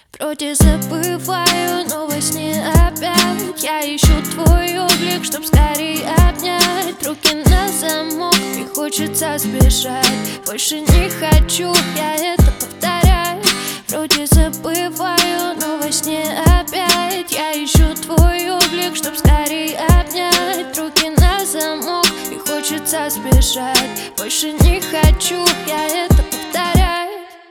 Вроде забываю, но во сне опять я ищу твой облик, чтоб скорей обнять. Руки на замок, и хочется сбежать. Больше не хочу я это повторять. Вроде забываю, но во сне опять я ищу твой облик, чтоб скорей обнять. Руки на замок, и хочется сбежать. Больше не хочу я это повторять.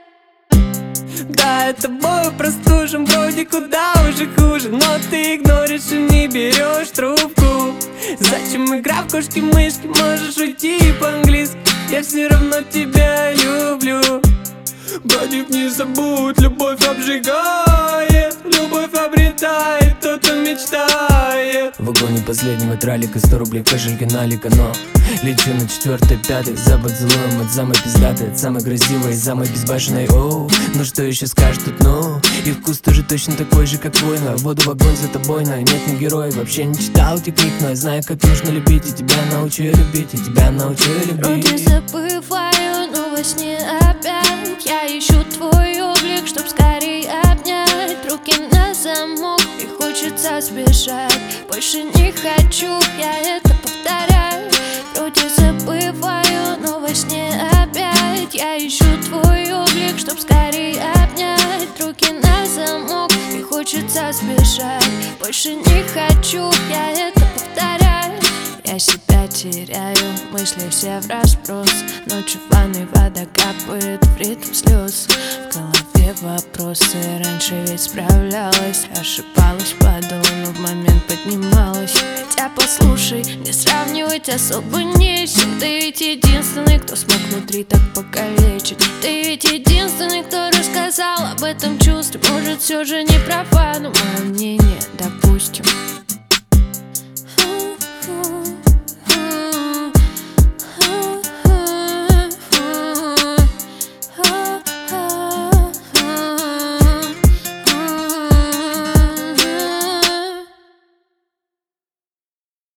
Да, это тобой простужен, вроде куда уже хуже, но ты игноришь и не берешь трубку. Зачем игра в кошки-мышки, можешь уйти по-английски, я все равно тебя люблю. Братик, не забудь, любовь обжигает, любовь обретает тот, кто мечтает. В вагоне последнего тралика 100 рублей в кошельке налика, но лечу на 4-й, 5-й, за поцелуем от самой пиздатой, от самой красивой и самой безбашенной. Оу, ну что еще скажешь тут, ну? И вкус тоже точно такой же, как твой, но я буду вагон за тобой, но нет, не герой. Вообще не читал этих книг, но я знаю, как нужно любить, и тебя научу я любить, и тебя научу я любить. Вроде забываю, но во сне опять я ищу твой облик, чтоб скорей обнять. Руки на замок, и хочется сбежать. Больше не хочу я это повторять. Вроде забываю, но во сне опять я ищу твой облик, чтоб скорей обнять. Руки на замок, и хочется сбежать. Больше не хочу я это повторять. Я себя теряю, мысли все врасброс. Ночью в ванной вода капает в ритм слез. В голове вопросы, раньше ведь справлялась. Ошибалась, падала, но в момент поднималась. Хотя послушай, не сравнивать особо не с чем. Ты ведь единственный, кто смог внутри так покалечить. Ты ведь единственный, кто рассказал об этом чувстве. Может, все же не права, но мое мнение допустим.